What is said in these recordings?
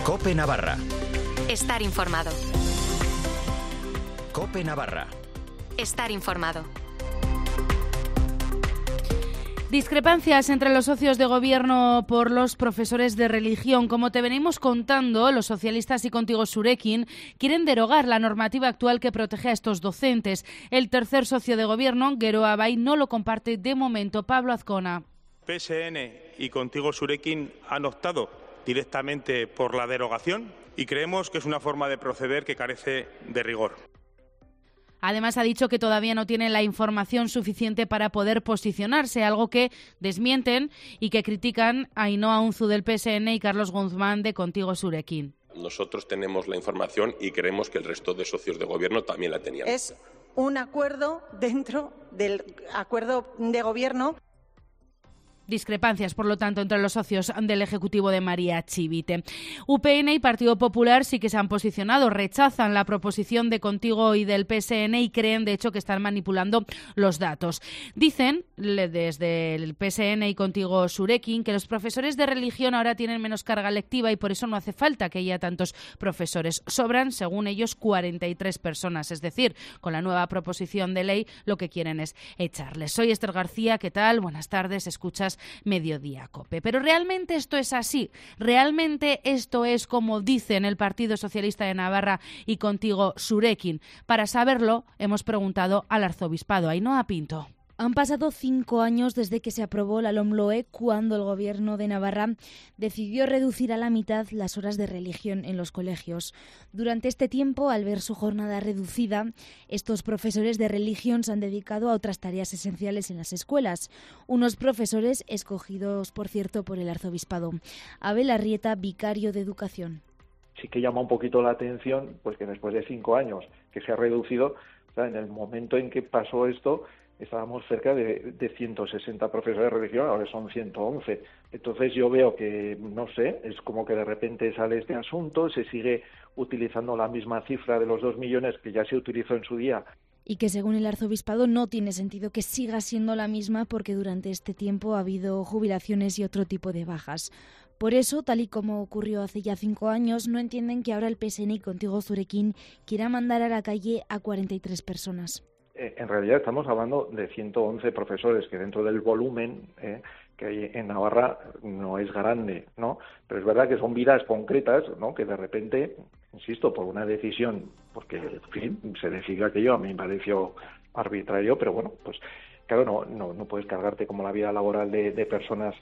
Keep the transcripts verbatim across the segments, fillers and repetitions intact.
COPE Navarra. Estar informado. COPE Navarra. Estar informado. Discrepancias entre los socios de gobierno por los profesores de religión. Como te venimos contando, los socialistas y Contigo Surekin quieren derogar la normativa actual que protege a estos docentes. El tercer socio de gobierno, Geroa Bai, no lo comparte de momento. Pablo Azcona. P S N y Contigo Surekin han optado directamente por la derogación y creemos que es una forma de proceder que carece de rigor. Además, ha dicho que todavía no tiene la información suficiente para poder posicionarse, algo que desmienten y que critican Ainhoa Unzu del P S N y Carlos Guzmán de Contigo Surekin. Nosotros tenemos la información y creemos que el resto de socios de gobierno también la tenían. Es un acuerdo dentro del acuerdo de gobierno. Discrepancias, por lo tanto, entre los socios del Ejecutivo de María Chivite. U P N y Partido Popular sí que se han posicionado, rechazan la proposición de Contigo y del P S N y creen, de hecho, que están manipulando los datos. Dicen, desde el P S N y Contigo Surekin, que los profesores de religión ahora tienen menos carga lectiva y por eso no hace falta que haya tantos profesores. Sobran, según ellos, cuarenta y tres personas. Es decir, con la nueva proposición de ley lo que quieren es echarles. Soy Esther García, ¿qué tal? Buenas tardes, escuchas Mediodía COPE. Pero ¿realmente esto es así? ¿Realmente esto es como dicen el Partido Socialista de Navarra y Contigo Surekin? Para saberlo, hemos preguntado al arzobispado. Ainhoa Pinto. Han pasado cinco años desde que se aprobó la LOMLOE, cuando el Gobierno de Navarra decidió reducir a la mitad las horas de religión en los colegios. Durante este tiempo, al ver su jornada reducida, estos profesores de religión se han dedicado a otras tareas esenciales en las escuelas. Unos profesores escogidos, por cierto, por el arzobispado. Abel Arrieta, vicario de Educación. Sí que llama un poquito la atención pues que después de cinco años que se ha reducido, o sea, en el momento en que pasó esto, estábamos cerca de, de ciento sesenta profesores de religión, ahora son ciento once. Entonces yo veo que, no sé, es como que de repente sale este asunto, se sigue utilizando la misma cifra de los dos millones que ya se utilizó en su día. Y que según el arzobispado no tiene sentido que siga siendo la misma porque durante este tiempo ha habido jubilaciones y otro tipo de bajas. Por eso, tal y como ocurrió hace ya cinco años, no entienden que ahora el P S N y Contigo Surekin quiera mandar a la calle a cuarenta y tres personas. En realidad estamos hablando de ciento once profesores, que dentro del volumen eh, que hay en Navarra no es grande, ¿no? Pero es verdad que son vidas concretas, ¿no? Que de repente, insisto, por una decisión, porque en fin, se decide aquello, a mí me pareció arbitrario, pero bueno, pues claro, no, no, no puedes cargarte como la vida laboral de, de personas.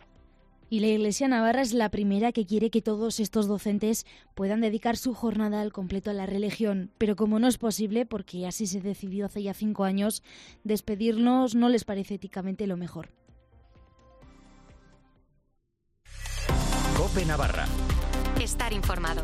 Y la Iglesia navarra es la primera que quiere que todos estos docentes puedan dedicar su jornada al completo a la religión. Pero como no es posible, porque así se decidió hace ya cinco años, despedirnos no les parece éticamente lo mejor. COPE Navarra. Estar informado.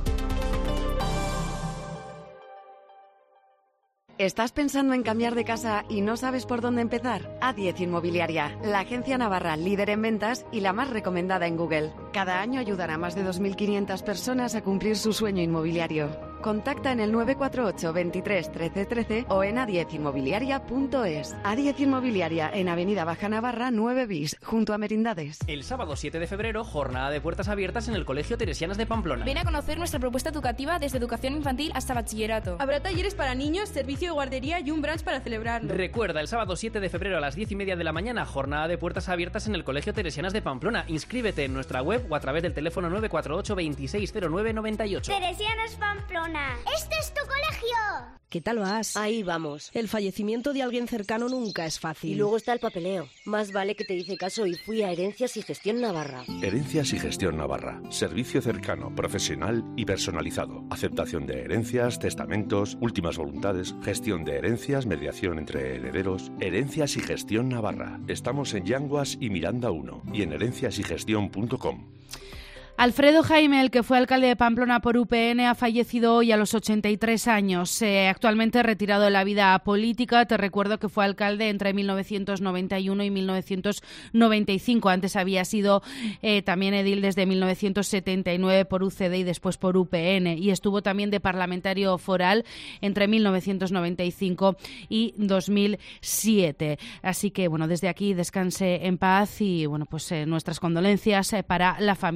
¿Estás pensando en cambiar de casa y no sabes por dónde empezar? A diez Inmobiliaria, la agencia navarra líder en ventas y la más recomendada en Google. Cada año ayudará a más de dos mil quinientas personas a cumplir su sueño inmobiliario. Contacta en el nueve cuatro ocho, veintitrés, trece, trece o en a diez inmobiliaria punto es. A diez Inmobiliaria, en Avenida Baja Navarra nueve bis, junto a Merindades. El sábado siete de febrero, jornada de puertas abiertas en el Colegio Teresianas de Pamplona. Ven a conocer nuestra propuesta educativa desde educación infantil hasta bachillerato. Habrá talleres para niños, servicio de guardería y un brunch para celebrarlo. Recuerda, el sábado siete de febrero a las diez y media de la mañana, jornada de puertas abiertas en el Colegio Teresianas de Pamplona. Inscríbete en nuestra web o a través del teléfono nueve cuatro ocho, veintiséis cero nueve, noventa y ocho. Teresianas Pamplona. ¡Este es tu colegio! ¿Qué tal vas? Ahí vamos. El fallecimiento de alguien cercano nunca es fácil. Y luego está el papeleo. Más vale que te hice caso y fui a Herencias y Gestión Navarra. Herencias y Gestión Navarra. Servicio cercano, profesional y personalizado. Aceptación de herencias, testamentos, últimas voluntades, gestión de herencias, mediación entre herederos. Herencias y Gestión Navarra. Estamos en Yanguas y Miranda uno y en herencias y gestión punto com. Alfredo Jaime, el que fue alcalde de Pamplona por U P N, ha fallecido hoy a los ochenta y tres años. Eh, actualmente retirado de la vida política. Te recuerdo que fue alcalde entre mil novecientos noventa y uno y mil novecientos noventa y cinco. Antes había sido eh, también edil desde mil novecientos setenta y nueve por U C D y después por U P N. Y estuvo también de parlamentario foral entre mil novecientos noventa y cinco y dos mil siete. Así que, bueno, desde aquí descanse en paz y, bueno, pues eh, nuestras condolencias eh, para la familia.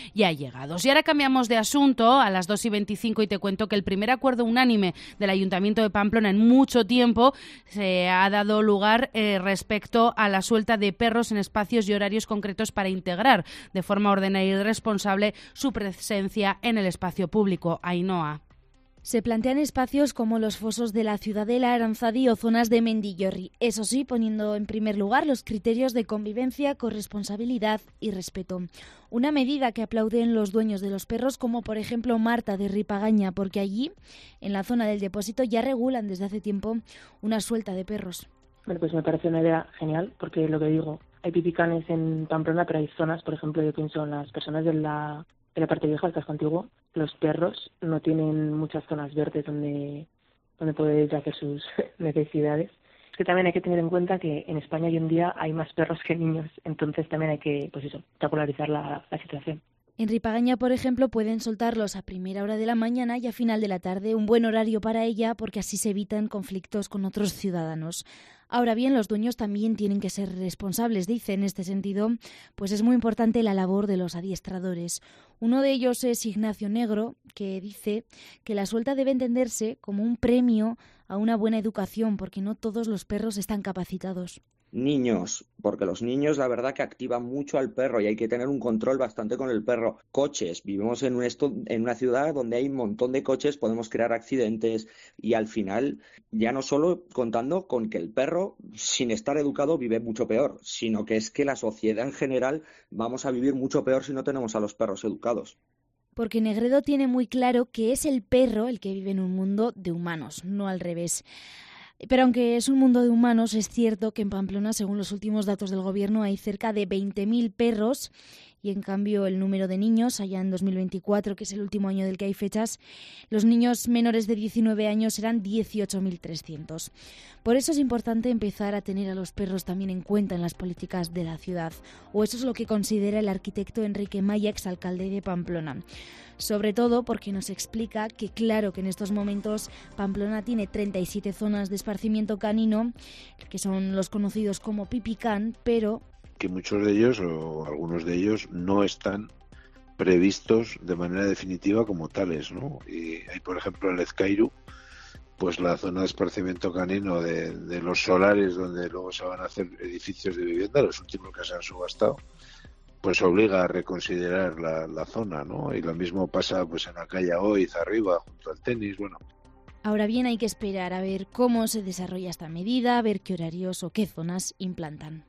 y allegados. Y ahora cambiamos de asunto a las dos y veinticinco y te cuento que el primer acuerdo unánime del Ayuntamiento de Pamplona en mucho tiempo se ha dado lugar eh, respecto a la suelta de perros en espacios y horarios concretos para integrar de forma ordenada y responsable su presencia en el espacio público. Ainhoa. Se plantean espacios como los fosos de la Ciudadela, Aranzadi o zonas de Mendillorri. Eso sí, poniendo en primer lugar los criterios de convivencia, corresponsabilidad y respeto. Una medida que aplauden los dueños de los perros, como por ejemplo Marta de Ripagaña, porque allí, en la zona del depósito, ya regulan desde hace tiempo una suelta de perros. Bueno, pues me parece una idea genial, porque lo que digo, hay pipicanes en Pamplona, pero hay zonas, por ejemplo, yo pienso en las personas de la... En la parte vieja del casco antiguo, los perros no tienen muchas zonas verdes donde, donde poder ir a hacer sus necesidades. Es que también hay que tener en cuenta que en España hoy en día hay más perros que niños, entonces también hay que, pues eso, popularizar la, la situación. En Ripagaña, por ejemplo, pueden soltarlos a primera hora de la mañana y a final de la tarde, un buen horario para ella porque así se evitan conflictos con otros ciudadanos. Ahora bien, los dueños también tienen que ser responsables, dice. En este sentido, pues es muy importante la labor de los adiestradores. Uno de ellos es Ignacio Negro, que dice que la suelta debe entenderse como un premio a una buena educación, porque no todos los perros están capacitados. Niños, porque los niños la verdad que activan mucho al perro y hay que tener un control bastante con el perro. Coches, vivimos en, un esto, en una ciudad donde hay un montón de coches, podemos crear accidentes y al final ya no solo contando con que el perro sin estar educado vive mucho peor, sino que es que la sociedad en general vamos a vivir mucho peor si no tenemos a los perros educados. Porque Negredo tiene muy claro que es el perro el que vive en un mundo de humanos, no al revés. Pero aunque es un mundo de humanos, es cierto que en Pamplona, según los últimos datos del Gobierno, hay cerca de veinte mil perros y, en cambio, el número de niños, allá en dos mil veinticuatro, que es el último año del que hay fechas, los niños menores de diecinueve años eran dieciocho mil trescientos. Por eso es importante empezar a tener a los perros también en cuenta en las políticas de la ciudad, o eso es lo que considera el arquitecto Enrique Maya, exalcalde de Pamplona. Sobre todo porque nos explica que claro que en estos momentos Pamplona tiene treinta y siete zonas de esparcimiento canino, que son los conocidos como pipicán, pero que muchos de ellos o algunos de ellos no están previstos de manera definitiva como tales, ¿no? Y hay, por ejemplo, en Lezcairu, pues la zona de esparcimiento canino de, de los solares, donde luego se van a hacer edificios de vivienda, los últimos que se han subastado, pues obliga a reconsiderar la, la zona, ¿no? Y lo mismo pasa pues en la calle Oiz arriba, junto al tenis, bueno. Ahora bien, hay que esperar a ver cómo se desarrolla esta medida, a ver qué horarios o qué zonas implantan.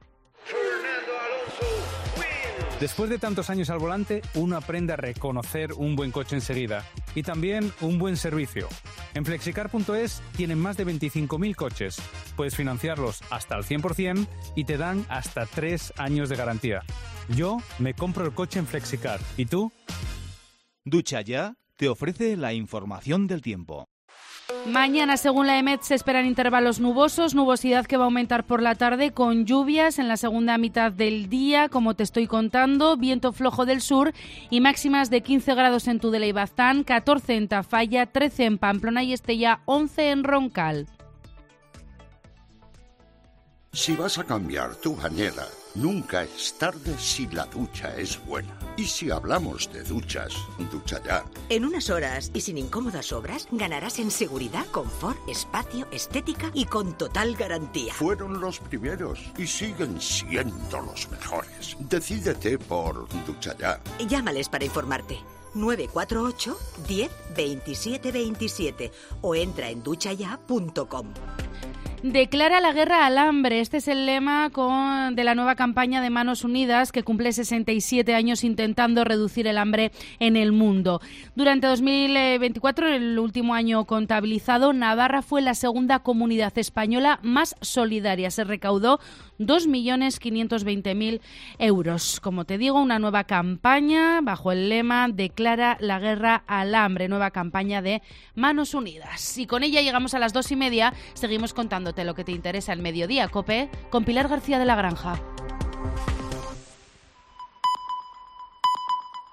Después de tantos años al volante, uno aprende a reconocer un buen coche enseguida y también un buen servicio. En flexicar punto es tienen más de veinticinco mil coches. Puedes financiarlos hasta al cien por ciento y te dan hasta tres años de garantía. Yo me compro el coche en Flexicar. ¿Y tú? Ducha Ya te ofrece la información del tiempo. Mañana, según la EMET, se esperan intervalos nubosos, nubosidad que va a aumentar por la tarde con lluvias en la segunda mitad del día, como te estoy contando, viento flojo del sur y máximas de quince grados en Tudela y Baztán, catorce en Tafalla, trece en Pamplona y Estella, once en Roncal. Si vas a cambiar tu bañera, nunca es tarde si la ducha es buena. Y si hablamos de duchas, Ducha Ya. En unas horas y sin incómodas obras, ganarás en seguridad, confort, espacio, estética y con total garantía. Fueron los primeros y siguen siendo los mejores. Decídete por Ducha Ya. Llámales para informarte. nueve cuatro ocho, diez, veintisiete veintisiete o entra en ducha ya punto com. Declara la guerra al hambre. Este es el lema con, de la nueva campaña de Manos Unidas, que cumple sesenta y siete años intentando reducir el hambre en el mundo. Durante dos mil veinticuatro, el último año contabilizado, Navarra fue la segunda comunidad española más solidaria. Se recaudó dos millones quinientos veinte mil euros. Como te digo, una nueva campaña bajo el lema Declara la guerra al hambre. Nueva campaña de Manos Unidas. Y con ella llegamos a las dos y media. Seguimos contando lo que te interesa al mediodía, COPE, con Pilar García de la Granja.